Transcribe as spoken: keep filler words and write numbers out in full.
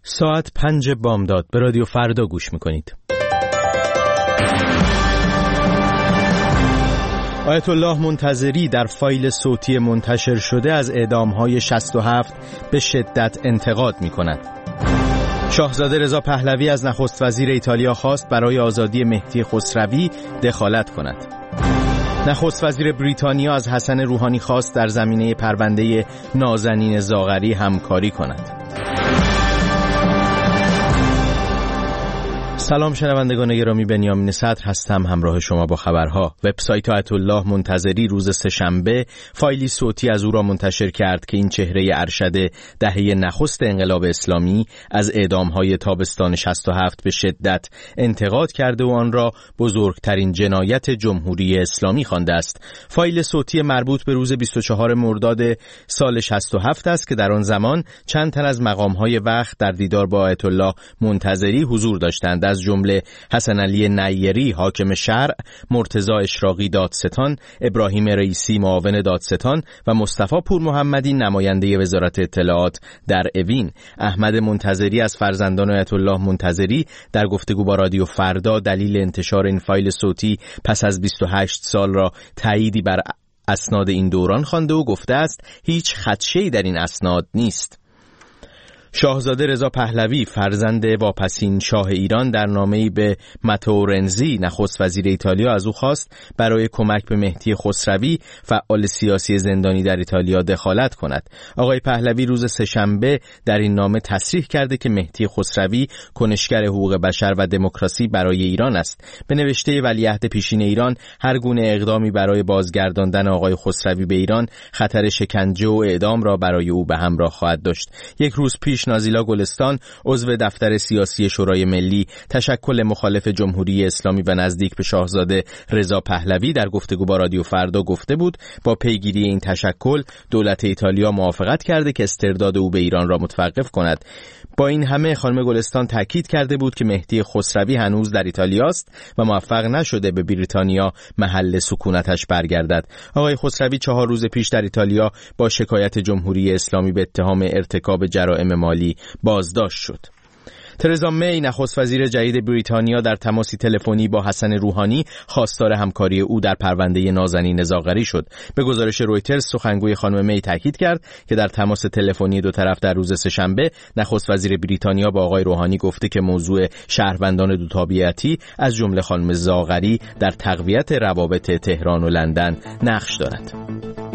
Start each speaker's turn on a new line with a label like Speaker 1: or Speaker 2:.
Speaker 1: ساعت پنج بامداد به رادیو فردا گوش میکنید. آیت الله منتظری در فایل صوتی منتشر شده از اعدام‌های شصت و هفت به شدت انتقاد می‌کند. شاهزاده رضا پهلوی از نخست وزیر ایتالیا خواست برای آزادی مهدی خسروی دخالت کند. نخست وزیر بریتانیا از حسن روحانی خواست در زمینه پرونده نازنین زاغری همکاری کند. سلام شنوندگان گرامی، بنیامین صدر هستم همراه شما با خبرها. وبسایت آیت الله منتظری روز سه‌شنبه فایلی صوتی از او را منتشر کرد که این چهره ارشد دهه نخست انقلاب اسلامی از اعدام‌های تابستان شصت و هفت به شدت انتقاد کرده و آن را بزرگترین جنایت جمهوری اسلامی خوانده است. فایل صوتی مربوط به روز بیست و چهارم مرداد سال شصت و هفت است که در آن زمان چند تن از مقام‌های وقت در دیدار با آیت الله منتظری حضور داشتند، از جمله حسن علی نیری حاکم شرع، مرتضی اشراقی دادستان، ابراهیم رئیسی معاون دادستان و مصطفی پور محمدی نماینده وزارت اطلاعات در اوین. احمد منتظری از فرزندان آیت الله منتظری در گفتگو با رادیو فردا دلیل انتشار این فایل صوتی پس از بیست و هشت سال را تأییدی بر اسناد این دوران خوانده و گفته است هیچ خدشه‌ای در این اسناد نیست. شاهزاده رضا پهلوی فرزند واپسین شاه ایران در نامه‌ای به ماتئو رنزی نخست وزیر ایتالیا از او خواست برای کمک به مهدی خسروی فعال سیاسی زندانی در ایتالیا دخالت کند. آقای پهلوی روز سه‌شنبه در این نامه تصریح کرده که مهدی خسروی کنشگر حقوق بشر و دموکراسی برای ایران است. به نوشته ولیعهد پیشین ایران هر گونه اقدامی برای بازگرداندن آقای خسروی به ایران خطر شکنجه و اعدام را برای او به همراه خواهد داشت. یک روز پیش نازیلا گلستان عضو دفتر سیاسی شورای ملی تشکل مخالف جمهوری اسلامی و نزدیک به شاهزاده رضا پهلوی در گفتگو با رادیو فردا گفته بود با پیگیری این تشکل دولت ایتالیا موافقت کرده که استرداد او به ایران را متوقف کند. با این همه خانم گلستان تاکید کرده بود که مهدی خسروی هنوز در ایتالیا است و موفق نشده به بریتانیا محل سکونتش برگردد. آقای خسروی چهار روز پیش در ایتالیا با شکایت جمهوری اسلامی به اتهام ارتکاب جرائم مالی بازداشت شد. ترزا می نخست وزیر جدید بریتانیا در تماسی تلفنی با حسن روحانی خواستار همکاری او در پرونده نازنین زاغری شد. به گزارش رویترز سخنگوی خانم می تاکید کرد که در تماس تلفنی دو طرف در روز سه‌شنبه نخست وزیر بریتانیا با آقای روحانی گفته که موضوع شهروندان دو تابعیتی از جمله خانم زاغری در تقویت روابط تهران و لندن نقش دارد.